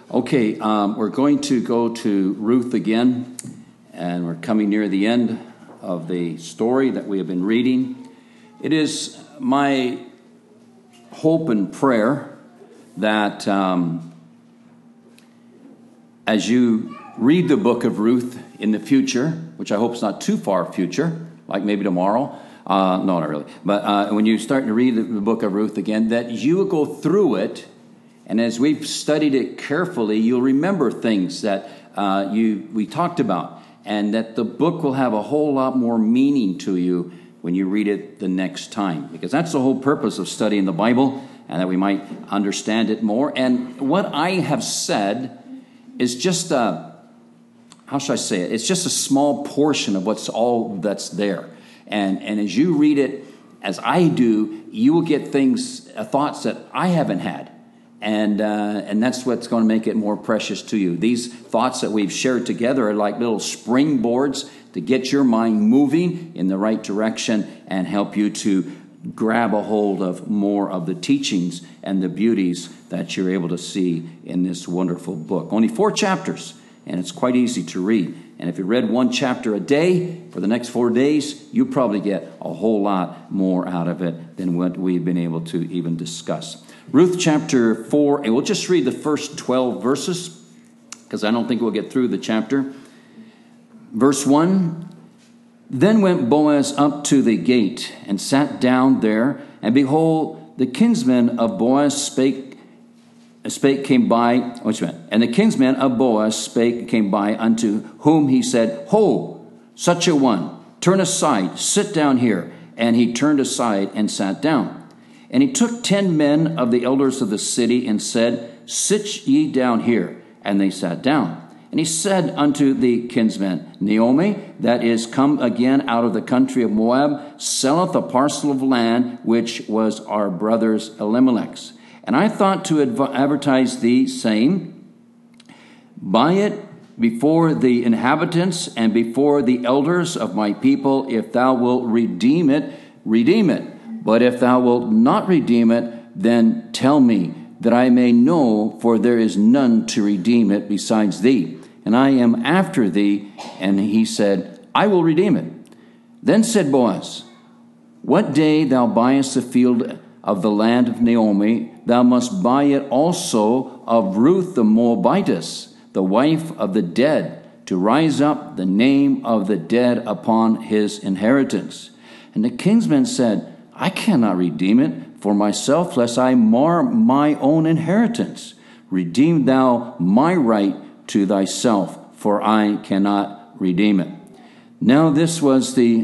Okay, we're going to go to Ruth again, and we're coming near the end of the story that we have been reading. It is my hope and prayer that as you read the book of Ruth in the future, which I hope is not too far future, like maybe tomorrow, no, not really, but when you start to read the book of Ruth again, that you will go through it. And as we've studied it carefully, you'll remember things that we talked about, and that the book will have a whole lot more meaning to you when you read it the next time. Because that's the whole purpose of studying the Bible, and that we might understand it more. And what I have said is just how should I say it? It's just a small portion of what's all that's there. And as you read it, as I do, you will get thoughts that I haven't had. And that's what's going to make it more precious to you. These thoughts that we've shared together are like little springboards to get your mind moving in the right direction and help you to grab a hold of more of the teachings and the beauties that you're able to see in this wonderful book. Only 4 chapters, and it's quite easy to read. And if you read 1 chapter a day for the next 4 days, you probably get a whole lot more out of it than what we've been able to even discuss. Ruth chapter 4, and we'll just read the first 12 verses, because I don't think we'll get through the chapter. Verse 1, Then went Boaz up to the gate, and sat down there, and behold, the kinsman of Boaz came by, and the kinsman of Boaz came by, unto whom he said, Ho, such a one, turn aside, sit down here. And he turned aside and sat down. And he took 10 men of the elders of the city, and said, Sit ye down here. And they sat down. And he said unto the kinsman, Naomi, that is come again out of the country of Moab, selleth a parcel of land, which was our brother's Elimelech's. And I thought to advertise thee, saying, Buy it before the inhabitants and before the elders of my people. If thou wilt redeem it, redeem it. But if thou wilt not redeem it, then tell me, that I may know, for there is none to redeem it besides thee. And I am after thee. And he said, I will redeem it. Then said Boaz, What day thou buyest the field of the land of Naomi, thou must buy it also of Ruth the Moabitess, the wife of the dead, to rise up the name of the dead upon his inheritance. And the kinsman said, I cannot redeem it for myself, lest I mar my own inheritance. Redeem thou my right to thyself, for I cannot redeem it. Now this was the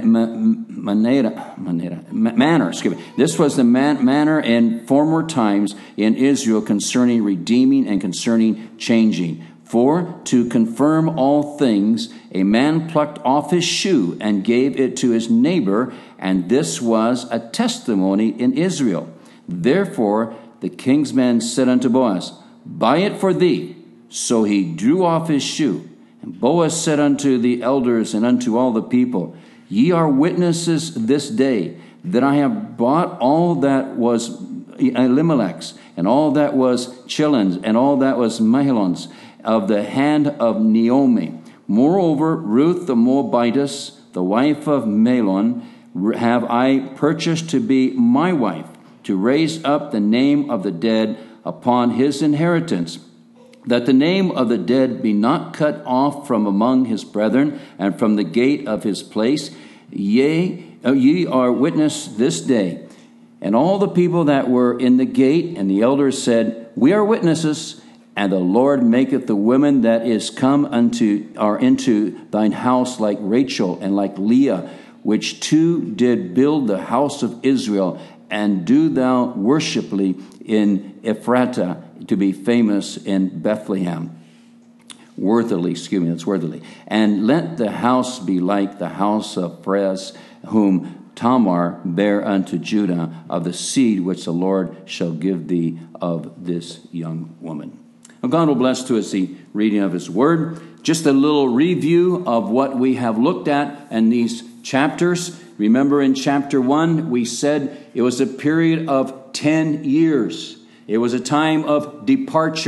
manner. This was the manner in former times in Israel concerning redeeming and concerning changing. For to confirm all things, a man plucked off his shoe and gave it to his neighbor, and this was a testimony in Israel. Therefore the kinsman said unto Boaz, Buy it for thee. So he drew off his shoe. And Boaz said unto the elders and unto all the people, Ye are witnesses this day that I have bought all that was Elimelech's, and all that was Chilon's, and all that was Mahlon's, of the hand of Naomi. Moreover, Ruth the Moabitess, the wife of Mahlon, have I purchased to be my wife, to raise up the name of the dead upon his inheritance, that the name of the dead be not cut off from among his brethren, and from the gate of his place. Ye are witness this day. And all the people that were in the gate and the elders said, We are witnesses. And the Lord maketh the women that is come into thine house like Rachel and like Leah, which two did build the house of Israel, and do thou worshiply in Ephratah, to be famous in Bethlehem. Worthily. And let the house be like the house of Perez, whom Tamar bare unto Judah, of the seed which the Lord shall give thee of this young woman. Now God will bless to us the reading of his word. Just a little review of what we have looked at in these chapters. Remember in chapter 1, we said it was a period of 10 years. It was a time of departure.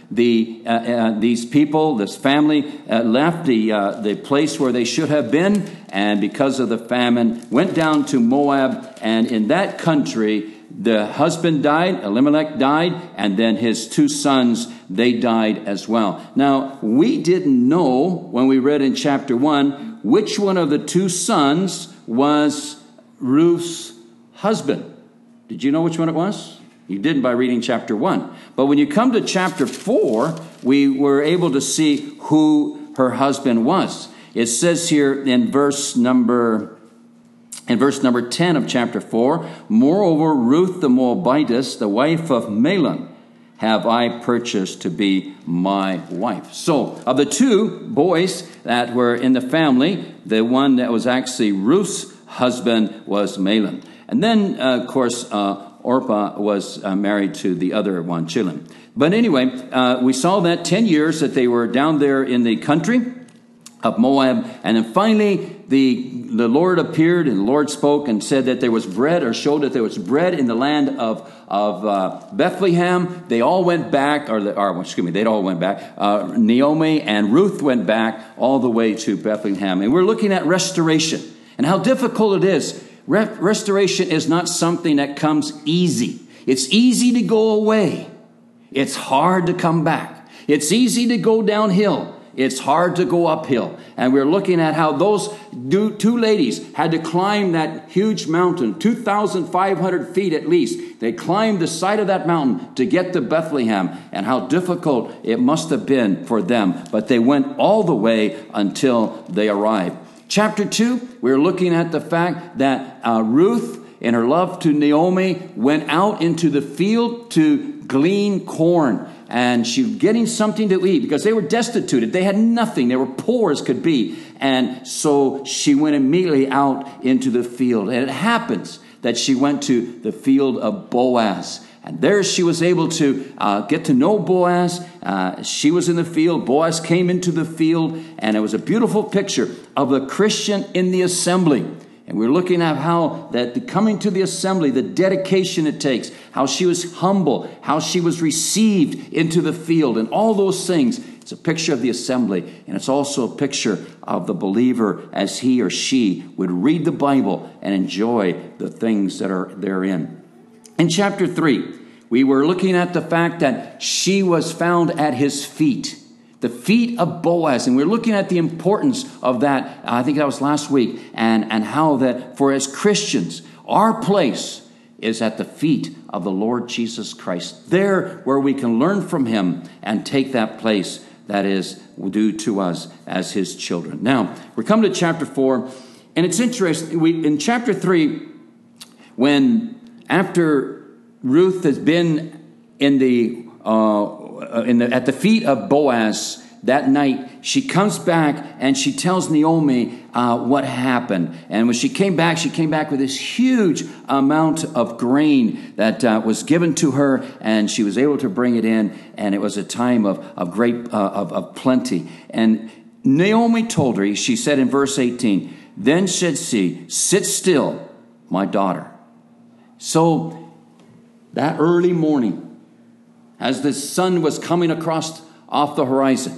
these people, this family, left the place where they should have been, and because of the famine, went down to Moab, and in that country, the husband died, Elimelech died, and then his 2 sons, they died as well. Now, we didn't know when we read in chapter 1 which one of the 2 sons was Ruth's husband. Did you know which one it was? You didn't by reading chapter 1. But when you come to chapter 4, we were able to see who her husband was. It says here in verse number 10 of chapter 4, moreover, Ruth the Moabitess, the wife of Mahlon, have I purchased to be my wife. So, of the 2 boys that were in the family, the one that was actually Ruth's husband was Mahlon. And then, of course, Orpah was married to the other one, Chilon. But anyway, we saw that 10 years that they were down there in the country of Moab. And then finally, the Lord appeared and the Lord spoke and said that there was bread, or showed that there was bread in the land of Bethlehem. They all went back, they all went back. Naomi and Ruth went back all the way to Bethlehem. And we're looking at restoration and how difficult it is. Restoration is not something that comes easy. It's easy to go away. It's hard to come back. It's easy to go downhill. It's hard to go uphill. And we're looking at how those 2 ladies had to climb that huge mountain, 2,500 feet at least. They climbed the side of that mountain to get to Bethlehem, and how difficult it must have been for them. But they went all the way until they arrived. Chapter 2, we're looking at the fact that Ruth, in her love to Naomi, went out into the field to glean corn. And she was getting something to eat because they were destitute. They had nothing. They were poor as could be. And so she went immediately out into the field. And it happens that she went to the field of Boaz. And there she was able to get to know Boaz. She was in the field. Boaz came into the field. And it was a beautiful picture of a Christian in the assembly. And we're looking at how that coming to the assembly, the dedication it takes, how she was humble, how she was received into the field, and all those things. It's a picture of the assembly, and it's also a picture of the believer as he or she would read the Bible and enjoy the things that are therein. In chapter 3, we were looking at the fact that she was found at his feet. The feet of Boaz. And we're looking at the importance of that. I think that was last week. And how that for as Christians, our place is at the feet of the Lord Jesus Christ. There where we can learn from him and take that place that is due to us as his children. Now, we're coming to chapter 4. And it's interesting. In chapter 3, when after Ruth has been at the feet of Boaz that night, she comes back and she tells Naomi what happened. And when she came back with this huge amount of grain that was given to her, and she was able to bring it in, and it was a time of great of plenty. And Naomi told her, she said in verse 18, then said she, sit still, my daughter. So that early morning, as the sun was coming across off the horizon,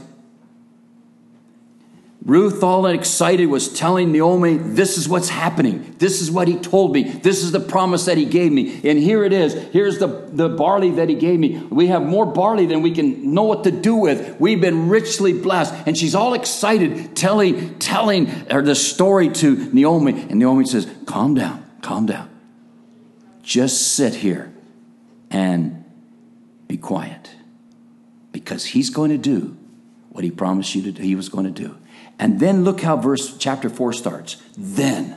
Ruth, all excited, was telling Naomi, this is what's happening. This is what he told me. This is the promise that he gave me. And here it is. Here's the barley that he gave me. We have more barley than we can know what to do with. We've been richly blessed. And she's all excited, telling her the story to Naomi. And Naomi says, calm down. Just sit here and be quiet, because he's going to do what he promised you to do. He was going to do. And then look how chapter 4 starts. Then,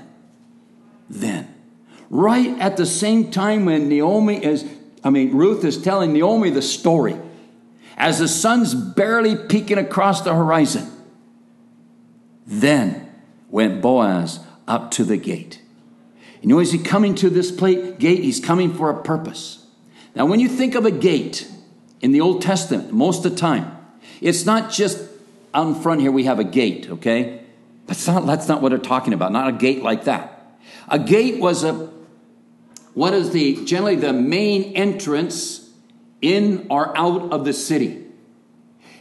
right at the same time when Ruth is telling Naomi the story, as the sun's barely peeking across the horizon, then went Boaz up to the gate. And you know, is he coming to this gate? He's coming for a purpose. Now, when you think of a gate in the Old Testament, most of the time, it's not just out in front here we have a gate, okay? That's not what they're talking about, not a gate like that. A gate was generally the main entrance in or out of the city.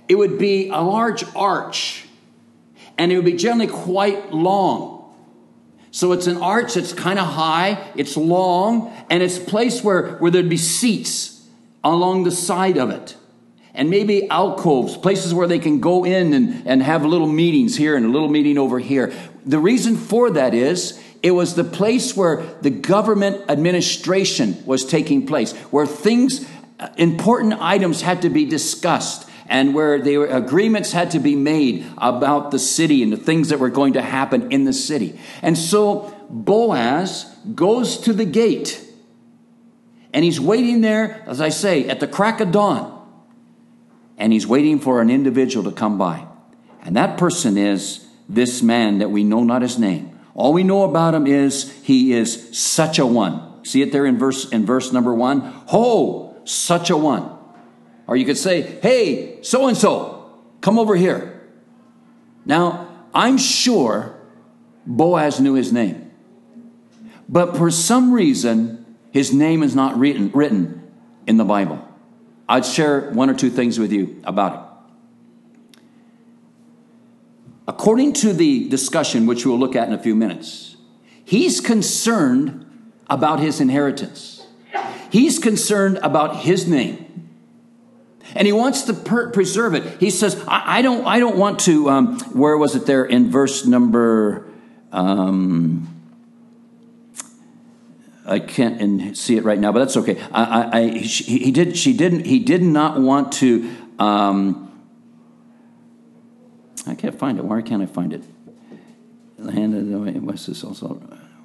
it would be a large arch, and it would be generally quite long. So it's an arch that's kind of high, it's long, and it's a place where there'd be seats along the side of it. And maybe alcoves, places where they can go in and have little meetings here and a little meeting over here. The reason for that is it was the place where the government administration was taking place, where things, important items had to be discussed, and where agreements had to be made about the city and the things that were going to happen in the city. And so Boaz goes to the gate, and he's waiting there, as I say, at the crack of dawn. And he's waiting for an individual to come by. And that person is this man that we know not his name. All we know about him is he is such a one. See it there in verse number 1? Ho, such a one. Or you could say, hey, so-and-so, come over here. Now, I'm sure Boaz knew his name. But for some reason, his name is not written in the Bible. I'd share one or two things with you about it. According to the discussion, which we'll look at in a few minutes, he's concerned about his inheritance. He's concerned about his name. And he wants to preserve it. He says, I don't want to, where was it there in verse number, I can't see it right now, but that's okay. He did not want to. I can't find it. Why can't I find it? The hand of the way. What's this also?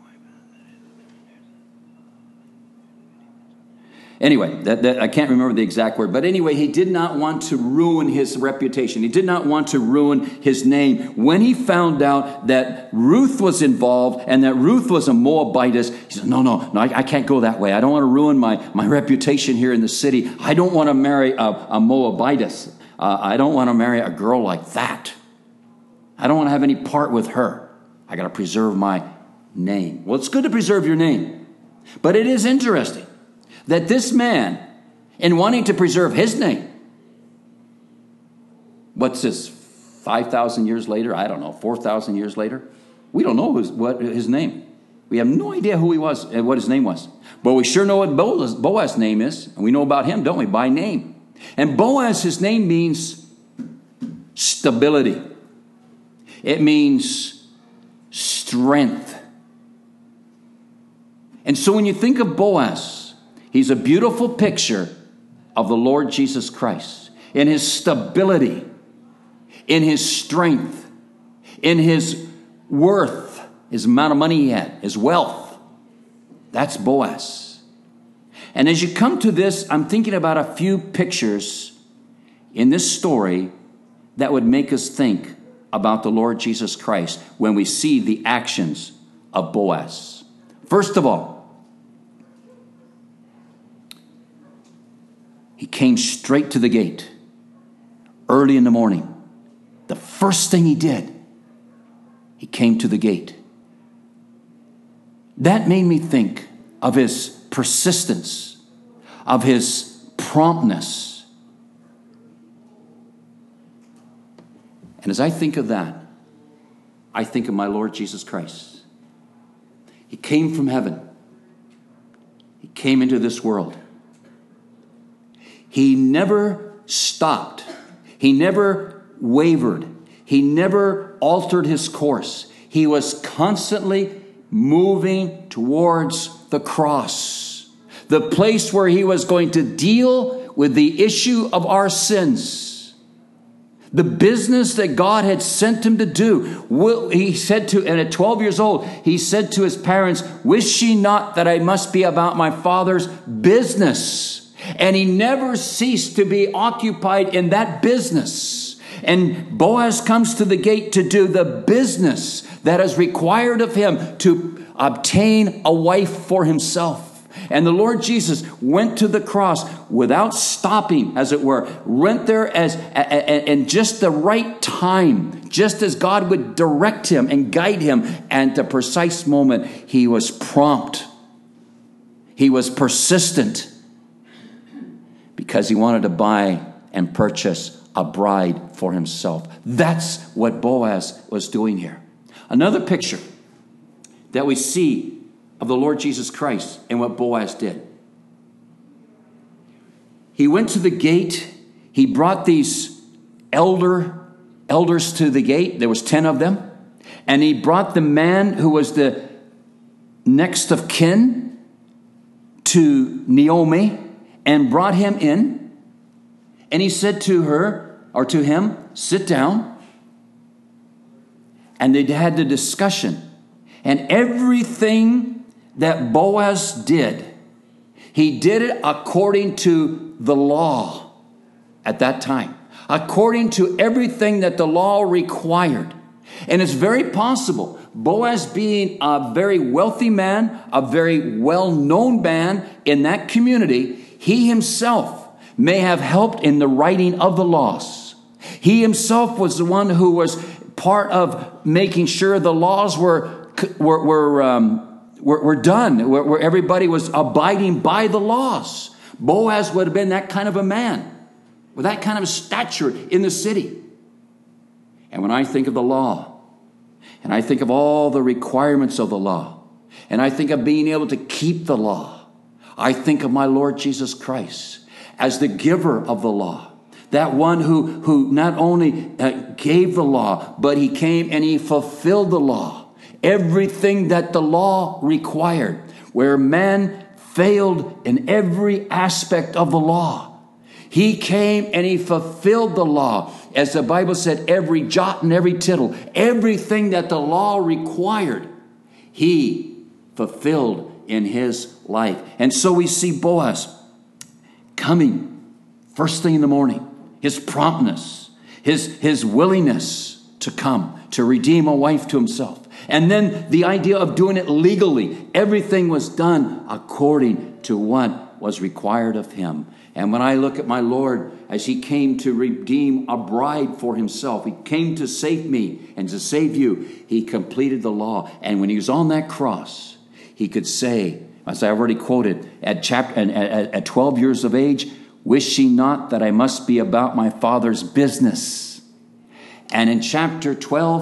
Anyway, I can't remember the exact word. But anyway, he did not want to ruin his reputation. He did not want to ruin his name. When he found out that Ruth was involved and that Ruth was a Moabitess, he said, no, I can't go that way. I don't want to ruin my reputation here in the city. I don't want to marry a Moabitess. I don't want to marry a girl like that. I don't want to have any part with her. I got to preserve my name. Well, it's good to preserve your name. But it is interesting that this man, in wanting to preserve his name, what's this, 5,000 years later? I don't know, 4,000 years later? We don't know what his name. We have no idea who he was and what his name was. But we sure know what Boaz's name is. And we know about him, don't we, by name. And Boaz, his name means stability. It means strength. And so when you think of Boaz, he's a beautiful picture of the Lord Jesus Christ in his stability, in his strength, in his worth, his amount of money he had, his wealth. That's Boaz. And as you come to this, I'm thinking about a few pictures in this story that would make us think about the Lord Jesus Christ when we see the actions of Boaz. First of all, he came straight to the gate early in the morning. The first thing he did, he came to the gate. That made me think of his persistence, of his promptness. And as I think of that, I think of my Lord Jesus Christ. He came from heaven. He came into this world. He never stopped. He never wavered. He never altered his course. He was constantly moving towards the cross, the place where he was going to deal with the issue of our sins. The business that God had sent him to do. He said to, and at 12 years old, he said to his parents, "Wish ye not that I must be about my Father's business?" And he never ceased to be occupied in that business. And Boaz comes to the gate to do the business that is required of him to obtain a wife for himself. And the Lord Jesus went to the cross without stopping, as it were, went there in just the right time, just as God would direct him and guide him. And at the precise moment, he was prompt. He was persistent because he wanted to buy and purchase a bride for himself. That's what Boaz was doing here. Another picture that we see of the Lord Jesus Christ and what Boaz did. He went to the gate. He brought these elders to the gate. There was 10 of them. And he brought the man who was the next of kin to Naomi and brought him in. And he said to her, or to him, sit down. And they had the discussion. And everything that Boaz did, he did it according to the law at that time. According to everything that the law required. And it's very possible, Boaz being a very wealthy man, a very well-known man in that community, he himself may have helped in the writing of the laws. He himself was the one who was part of making sure the laws were done, where everybody was abiding by the laws. Boaz would have been that kind of a man, with that kind of stature in the city. And when I think of the law, and I think of all the requirements of the law, and I think of being able to keep the law, I think of my Lord Jesus Christ as the giver of the law. That one who not only gave the law, but he came and he fulfilled the law. Everything that the law required, where man failed in every aspect of the law. He came and he fulfilled the law. As the Bible said, every jot and every tittle, everything that the law required, he fulfilled in his life. And so we see Boaz coming first thing in the morning, his promptness, his willingness to come, to redeem a wife to himself. And then the idea of doing it legally. Everything was done according to what was required of him. And when I look at my Lord, as he came to redeem a bride for himself, he came to save me and to save you, he completed the law. And when he was on that cross, he could say, as I already quoted, at 12 years of age, wish ye not that I must be about my Father's business. And in chapter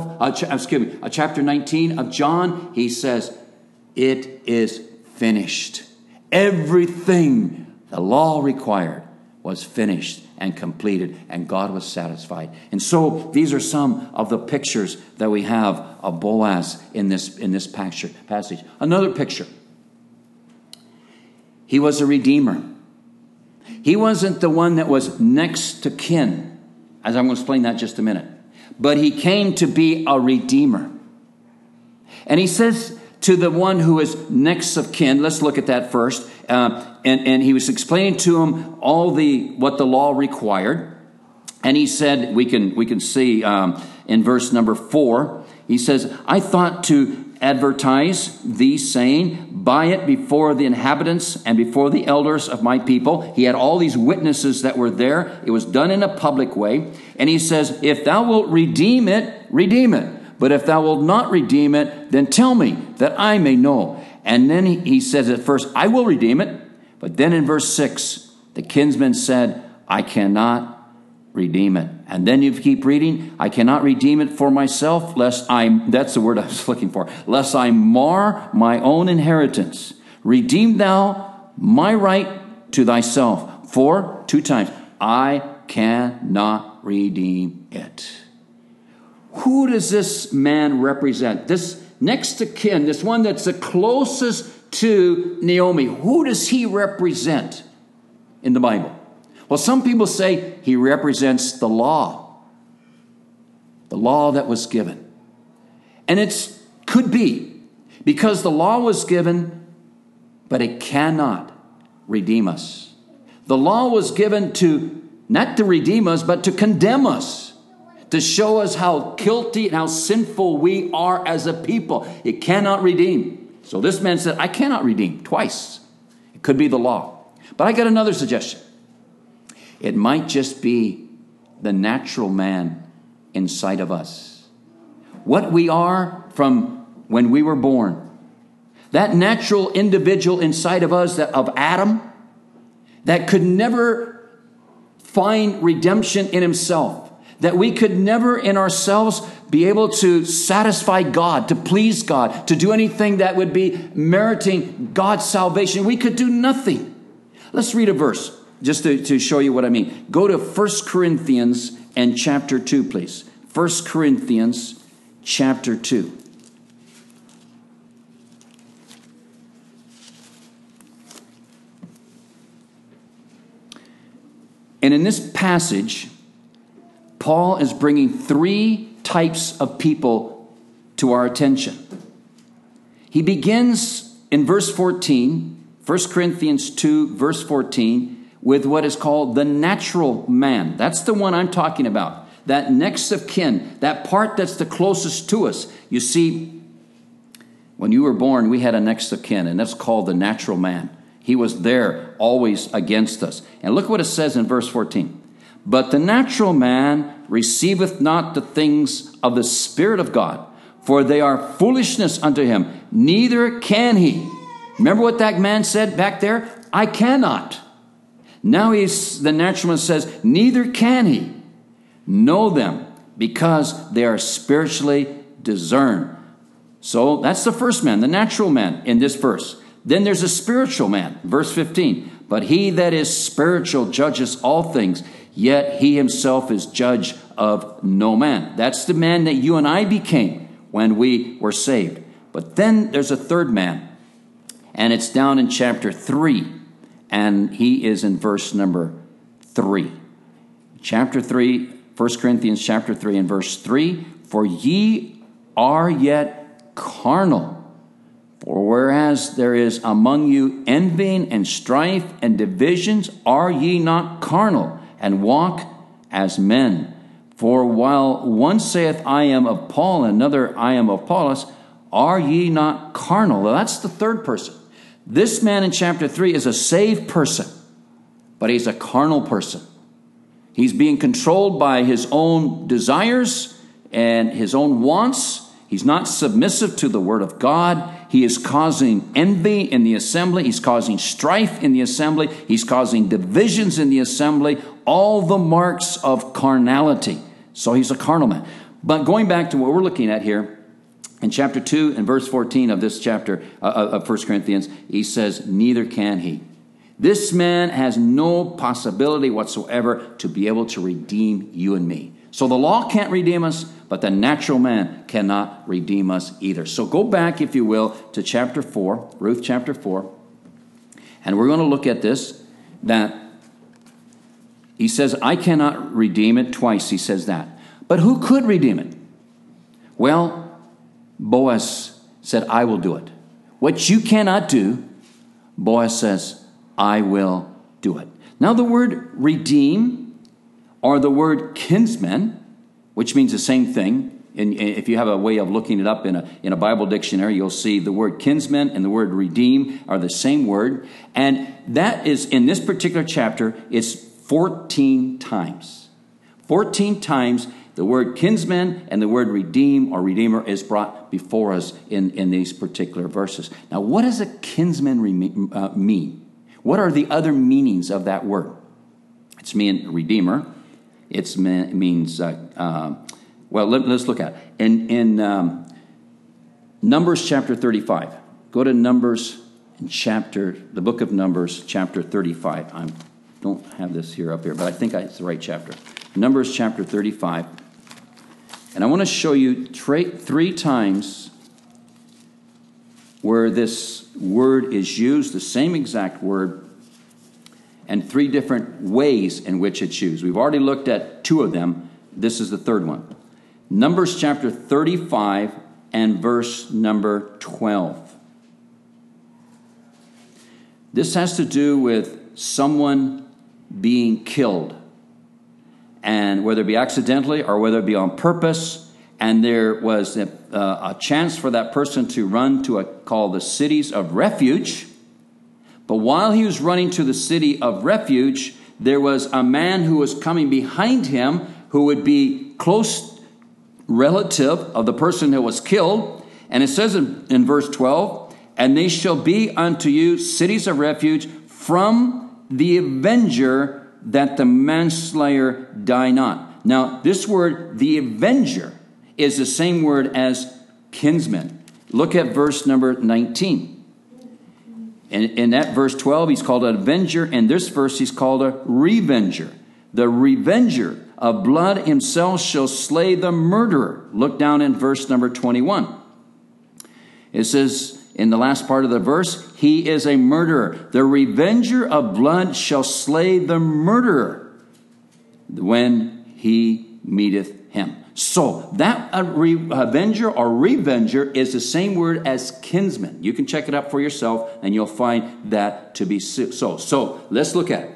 19 of John, he says, it is finished. Everything the law required was finished and completed, and God was satisfied. And so these are some of the pictures that we have of Boaz in this passage. Another picture. He was a redeemer. He wasn't the one that was next to kin, as I'm going to explain that in just a minute. But he came to be a redeemer. And he says to the one who is next of kin, let's look at that first. And he was explaining to him what the law required. And he said, we can see in verse number 4, he says, I thought to advertise thee, saying, buy it before the inhabitants and before the elders of my people. He had all these witnesses that were there. It was done in a public way. And he says, if thou wilt redeem it, redeem it. But if thou wilt not redeem it, then tell me that I may know. And then he says at first, I will redeem it. But then in verse 6, the kinsman said, I cannot redeem it. And then you keep reading, I cannot redeem it for myself, that's the word I was looking for, lest I mar my own inheritance. Redeem thou my right to thyself. For, 2 times, I cannot redeem it. Who does this man represent? This next to kin, this one that's the closest to Naomi, who does he represent in the Bible? Well, some people say he represents the law that was given. And it could be because the law was given, but it cannot redeem us. The law was given not to redeem us, but to condemn us, to show us how guilty and how sinful we are as a people. It cannot redeem. So this man said, I cannot redeem twice. It could be the law. But I got another suggestion. It might just be the natural man inside of us. What we are from when we were born. That natural individual inside of us, of Adam, that could never find redemption in himself, that we could never in ourselves be able to satisfy God, to please God, to do anything that would be meriting God's salvation. We could do nothing. Let's read a verse just to show you what I mean. Go to 1 Corinthians and chapter 2, please. 1 Corinthians chapter 2. And in this passage, Paul is bringing three types of people to our attention. He begins in verse 14, 1 Corinthians 2, verse 14, with what is called the natural man. That's the one I'm talking about. That next of kin, that part that's the closest to us. You see, when you were born, we had a next of kin, and that's called the natural man. He was there always against us. And look what it says in verse 14. But the natural man receiveth not the things of the Spirit of God, for they are foolishness unto him. Neither can he. Remember what that man said back there? I cannot. Now the natural man says, neither can he know them, because they are spiritually discerned. So that's the first man, the natural man in this verse. Then there's a spiritual man, verse 15. But he that is spiritual judges all things, yet he himself is judge of no man. That's the man that you and I became when we were saved. But then there's a third man, and it's down in chapter 3, and he is in verse number 3. Chapter 3, 1 Corinthians chapter 3 and verse 3. For ye are yet carnal. For whereas there is among you envying and strife and divisions, are ye not carnal, and walk as men? For while one saith, I am of Paul, and another, I am of Apollos, are ye not carnal? Well, that's the third person. This man in chapter 3 is a saved person, but he's a carnal person. He's being controlled by his own desires and his own wants. He's not submissive to the word of God. He is causing envy in the assembly. He's causing strife in the assembly. He's causing divisions in the assembly. All the marks of carnality. So he's a carnal man. But going back to what we're looking at here, in chapter 2 and verse 14 of this chapter of 1 Corinthians, he says, neither can he. This man has no possibility whatsoever to be able to redeem you and me. So the law can't redeem us, but the natural man cannot redeem us either. So go back, if you will, to chapter 4, Ruth chapter 4, and we're going to look at this, that he says, I cannot redeem it. Twice he says that. But who could redeem it? Well, Boaz said, I will do it. What you cannot do, Boaz says, I will do it. Now the word redeem, or the word kinsman, which means the same thing. And if you have a way of looking it up in a Bible dictionary, you'll see the word kinsman and the word redeem are the same word. And that is, in this particular chapter, it's 14 times. 14 times the word kinsman and the word redeem or redeemer is brought before us in these particular verses. Now, what does a kinsman mean? What are the other meanings of that word? It's mean redeemer. It means, let's look at it. In Numbers chapter 35. Go to Numbers the book of Numbers chapter 35. I don't have this here up here, but I think it's the right chapter. Numbers chapter 35. And I want to show you three times where this word is used, the same exact word, and three different ways in which it's used. We've already looked at two of them. This is the third one. Numbers chapter 35 and verse number 12. This has to do with someone being killed, and whether it be accidentally or whether it be on purpose. And there was a chance for that person to run to called the cities of refuge. But while he was running to the city of refuge, there was a man who was coming behind him who would be close relative of the person who was killed. And it says in verse 12, and they shall be unto you cities of refuge from the avenger that the manslayer die not. Now, this word, the avenger, is the same word as kinsman. Look at verse number 19. In that verse 12, he's called an avenger. In this verse, he's called a revenger. The revenger of blood himself shall slay the murderer. Look down in verse number 21. It says in the last part of the verse, he is a murderer. The revenger of blood shall slay the murderer when he meeteth him. So that avenger or revenger is the same word as kinsman. You can check it up for yourself and you'll find that to be so. So let's look at it.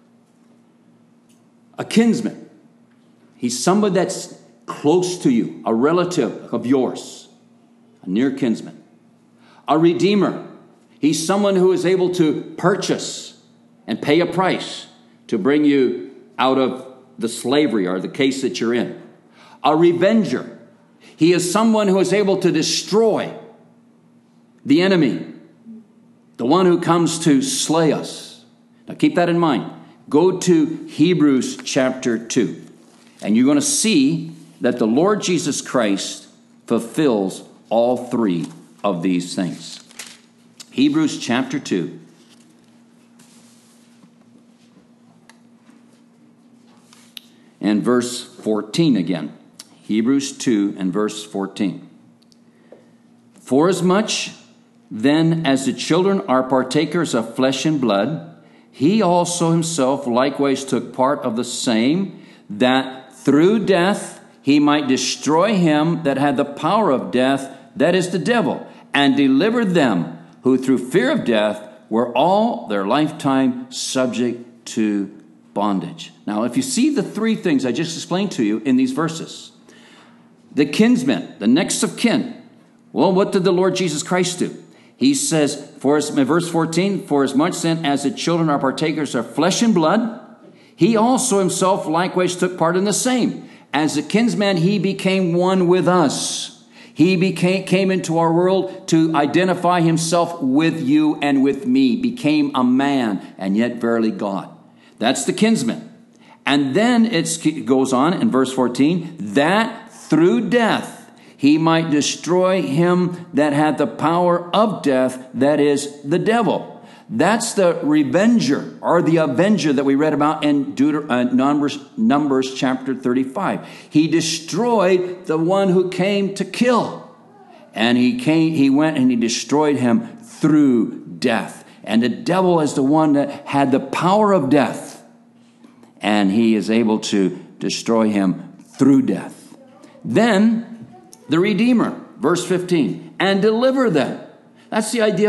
A kinsman. He's somebody that's close to you, a relative of yours, a near kinsman. A redeemer. He's someone who is able to purchase and pay a price to bring you out of the slavery or the case that you're in. A revenger. He is someone who is able to destroy the enemy, the one who comes to slay us. Now keep that in mind. Go to Hebrews chapter 2, and you're going to see that the Lord Jesus Christ fulfills all three of these things. Hebrews chapter 2. And verse 14 again. Hebrews 2 and verse 14. Forasmuch then as the children are partakers of flesh and blood, he also himself likewise took part of the same, that through death he might destroy him that had the power of death, that is the devil, and deliver them who through fear of death were all their lifetime subject to bondage. Now, if you see the three things I just explained to you in these verses, the kinsman, the next of kin. Well, what did the Lord Jesus Christ do? He says, verse 14, for as much then as the children are partakers of flesh and blood, he also himself likewise took part in the same. As a kinsman, he became one with us. He came into our world to identify himself with you and with me, became a man, and yet verily God. That's the kinsman. And then it goes on in verse 14, that through death he might destroy him that had the power of death, that is the devil. That's the revenger or the avenger that we read about in Numbers chapter 35. He destroyed the one who came to kill. And he went and he destroyed him through death. And the devil is the one that had the power of death. And he is able to destroy him through death. Then the Redeemer, verse 15, and deliver them. That's the idea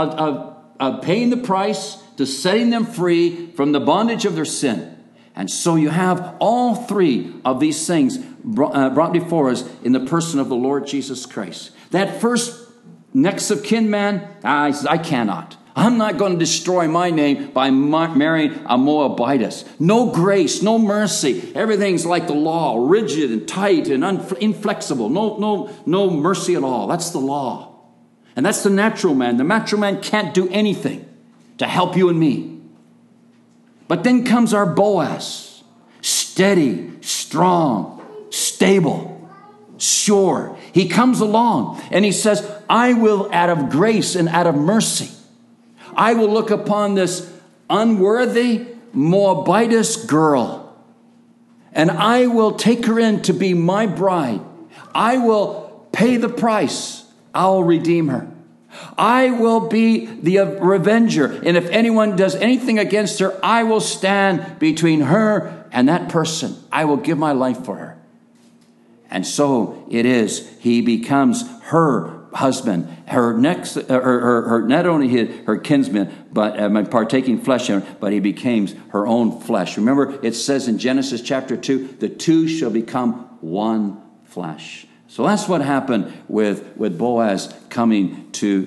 of paying the price, to setting them free from the bondage of their sin. And so you have all three of these things brought before us in the person of the Lord Jesus Christ. That first next of kin man, I cannot. I'm not going to destroy my name by marrying a Moabitess. No grace, no mercy. Everything's like the law, rigid and tight and inflexible. No mercy at all. That's the law. And that's the natural man. The natural man can't do anything to help you and me. But then comes our Boaz. Steady, strong, stable, sure. He comes along and he says, I will, out of grace and out of mercy, I will look upon this unworthy Moabitess girl, and I will take her in to be my bride. I will pay the price. I'll redeem her. I will be the revenger. And if anyone does anything against her, I will stand between her and that person. I will give my life for her. And so it is. He becomes her husband, her next, her not only her kinsman, but partaking flesh, but he becomes her own flesh. Remember, it says in Genesis chapter 2, the two shall become one flesh. So that's what happened with Boaz coming to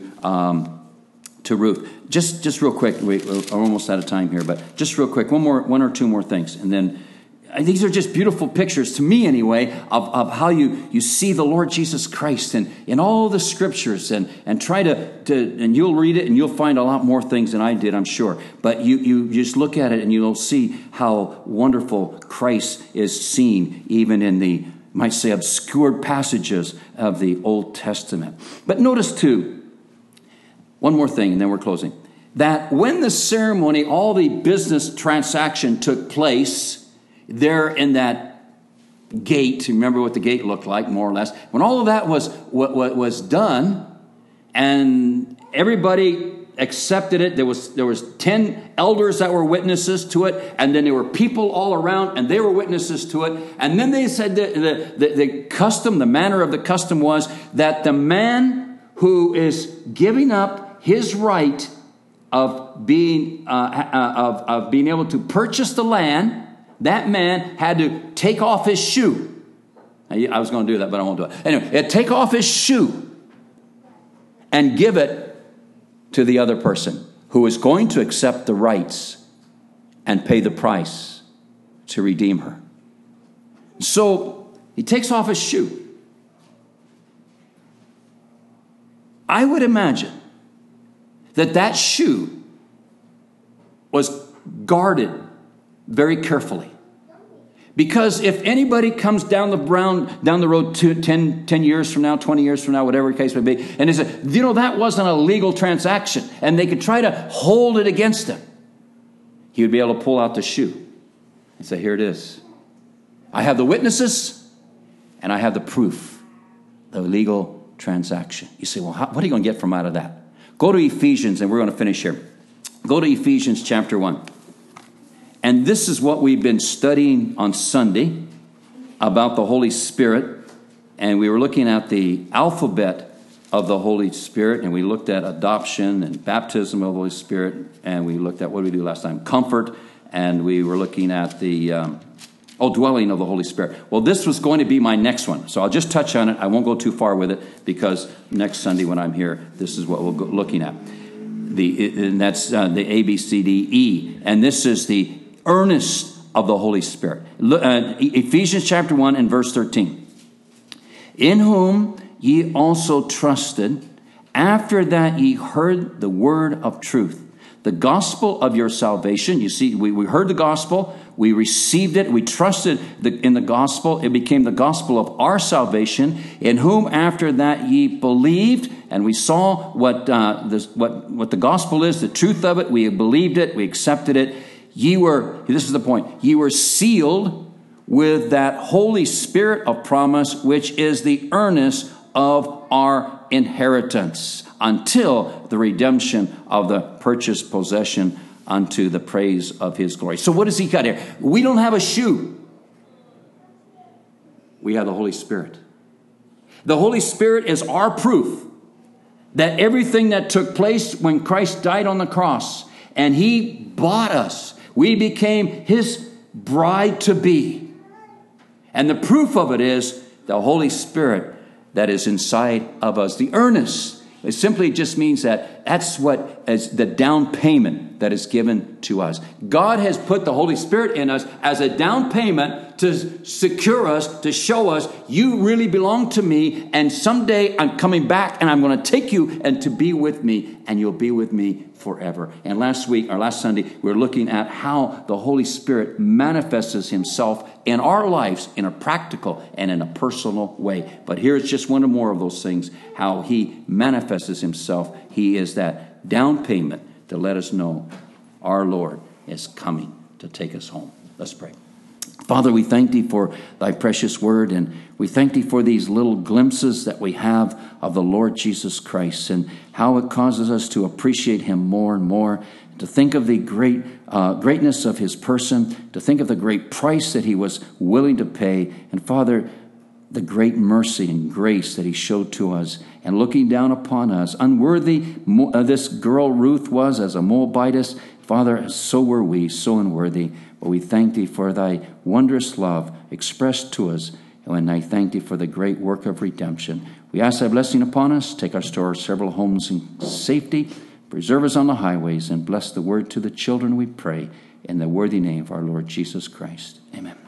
Ruth. Just real quick, we're almost out of time here, but just real quick, one or two more things, and then these are just beautiful pictures, to me anyway, of how you see the Lord Jesus Christ and in all the scriptures, and try to and you'll read it and you'll find a lot more things than I did, I'm sure. But you just look at it and you'll see how wonderful Christ is seen even in the, might say, obscured passages of the Old Testament. But notice too, one more thing and then we're closing, that when the ceremony, all the business transaction took place there in that gate, remember what the gate looked like, more or less, when all of that was done and everybody accepted it, there was 10 elders that were witnesses to it, and then there were people all around and they were witnesses to it, and then they said that the custom, the manner of the custom was that the man who is giving up his right of being able to purchase the land, that man had to take off his shoe. I was going to do that, but I won't do it. Anyway, he had to take off his shoe and give it to the other person who is going to accept the rights and pay the price to redeem her. So he takes off his shoe. I would imagine that shoe was guarded very carefully. Because if anybody comes down the road 10 years from now, 20 years from now, whatever the case may be, and they say, that wasn't a legal transaction, and they could try to hold it against him, he would be able to pull out the shoe and say, here it is. I have the witnesses, and I have the proof, the legal transaction. You say, well, what are you going to get from out of that? Go to Ephesians, and we're going to finish here. Go to Ephesians chapter 1. And this is what we've been studying on Sunday about the Holy Spirit. And we were looking at the alphabet of the Holy Spirit. And we looked at adoption and baptism of the Holy Spirit. And we looked at, what did we do last time? Comfort. And we were looking at the dwelling of the Holy Spirit. Well, this was going to be my next one. So I'll just touch on it. I won't go too far with it, because next Sunday when I'm here, this is what we'll go looking at. And that's the A, B, C, D, E. And this is the earnest of the Holy Spirit. Ephesians chapter 1 and verse 13. In whom ye also trusted, after that ye heard the word of truth, the gospel of your salvation. You see, we heard the gospel, we received it, we trusted in the gospel. It became the gospel of our salvation, in whom after that ye believed. And we saw what the gospel is, the truth of it. We believed it, we accepted it. This is the point, ye were sealed with that Holy Spirit of promise, which is the earnest of our inheritance, until the redemption of the purchased possession unto the praise of his glory. So what does he got here? We don't have a shoe. We have the Holy Spirit. The Holy Spirit is our proof that everything that took place when Christ died on the cross and he bought us, we became his bride to be. And the proof of it is the Holy Spirit that is inside of us. The earnest, it simply just means that's what is the down payment that is given to us. God has put the Holy Spirit in us as a down payment to secure us, to show us you really belong to me, and someday I'm coming back and I'm going to take you and to be with me, and you'll be with me forever. And last Sunday, we were looking at how the Holy Spirit manifests himself in our lives in a practical and in a personal way. But here's just one or more of those things, how he manifests himself. He is that down payment to let us know our Lord is coming to take us home. Let's pray. Father, we thank thee for thy precious word, and we thank thee for these little glimpses that we have of the Lord Jesus Christ and how it causes us to appreciate him more and more, to think of the greatness of his person, to think of the great price that he was willing to pay, and Father, the great mercy and grace that he showed to us, and looking down upon us. Unworthy this girl Ruth was as a Moabitess, Father, so were we, so unworthy. But we thank thee for thy wondrous love expressed to us, and I thank thee for the great work of redemption. We ask thy blessing upon us. Take us to our several homes in safety. Preserve us on the highways, and bless the word to the children, we pray, in the worthy name of our Lord Jesus Christ. Amen.